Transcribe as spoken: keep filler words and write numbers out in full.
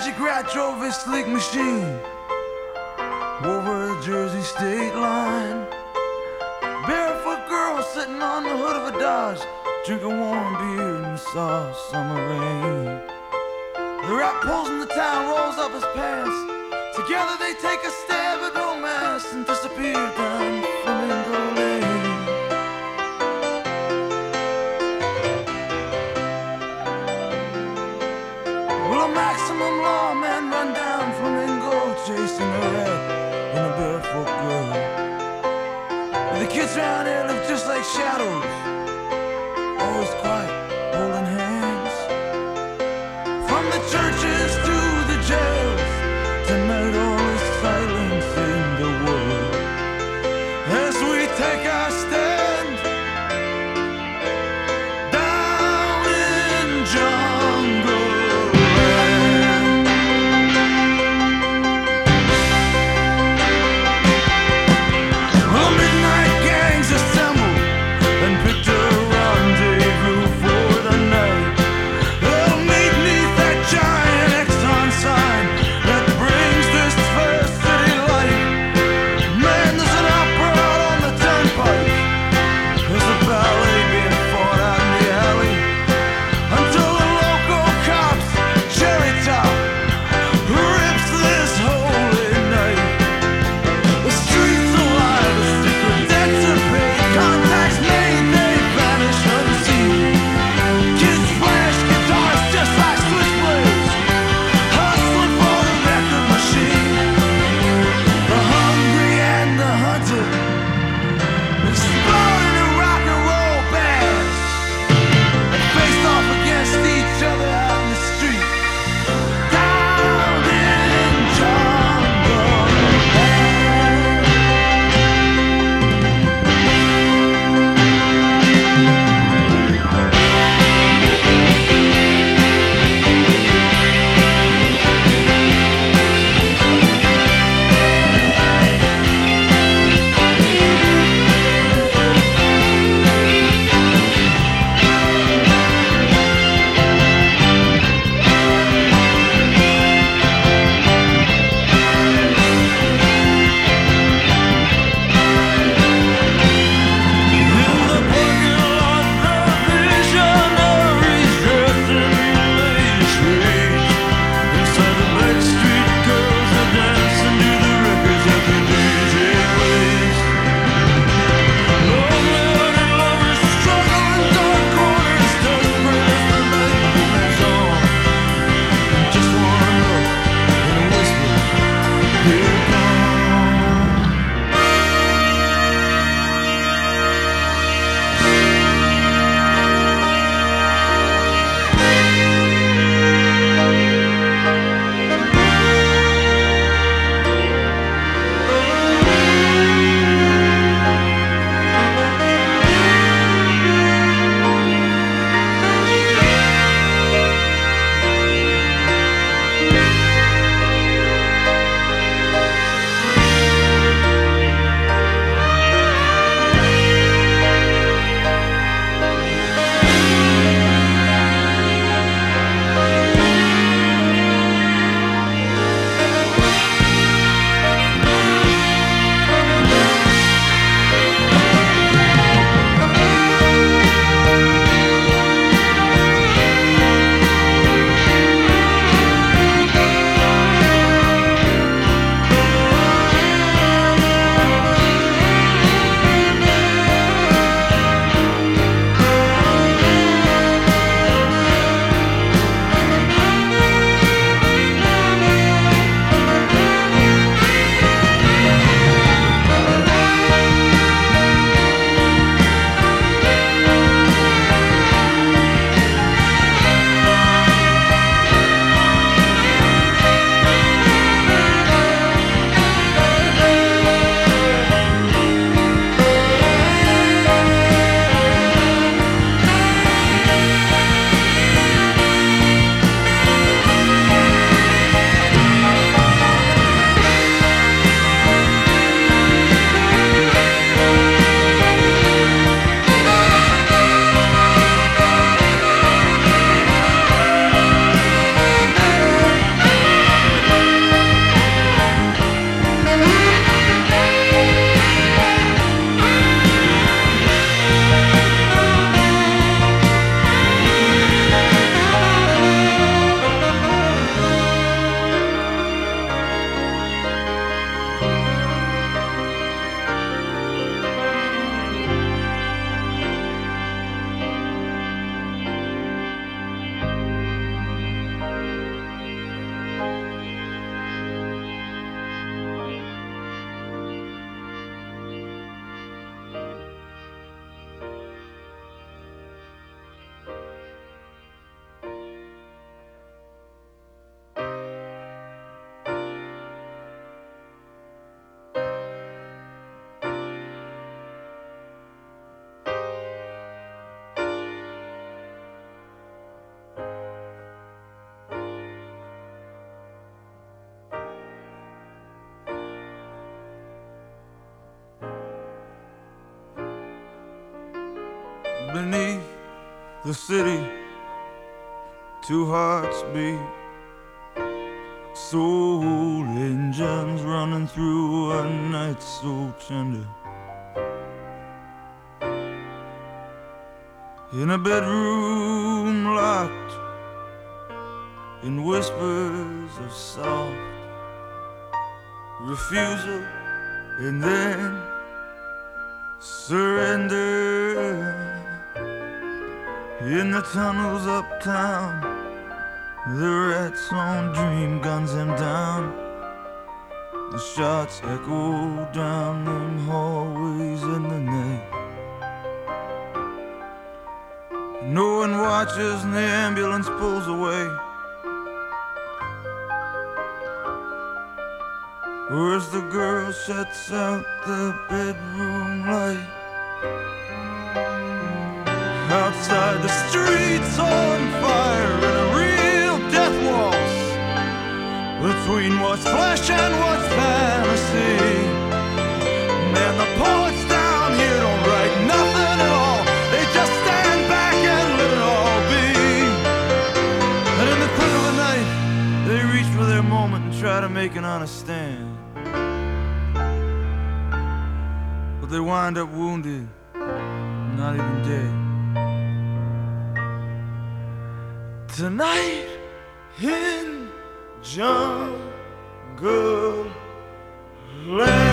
magic rat drove his sleek machine over the Jersey state line. Barefoot girl sitting on the hood of a Dodge, drinking warm beer in the soft summer rain. The rat pulls in the town, rolls up his pants. Together they take a stab at romance and disappear down Flamingo Lane. Well, a maximum lawman run down Flamingo, chasing a rat and a barefoot girl. But the kids around here live just like shadows, always quiet, holding hands. From the churches to the jails, tonight all is silence in the world. As we take our stand down in jungle land. Well, midnight gangs assemble and picked up beneath the city, two hearts beat, soul engines running through a night so tender. In a bedroom locked in whispers of soft refusal and then surrender. In the tunnels uptown, the rats on dream guns them down. The shots echo down them hallways in the night. No one watches and the ambulance pulls away. Or as the girl shuts out the bedroom light. Outside the streets on fire in a real death waltz between what's flesh and what's fantasy. Man, the poets down here don't write nothing at all. They just stand back and let it all be. And in the quick of the night, they reach for their moment and try to make an honest stand. But they wind up wounded, not even dead. Tonight in Jungle Land.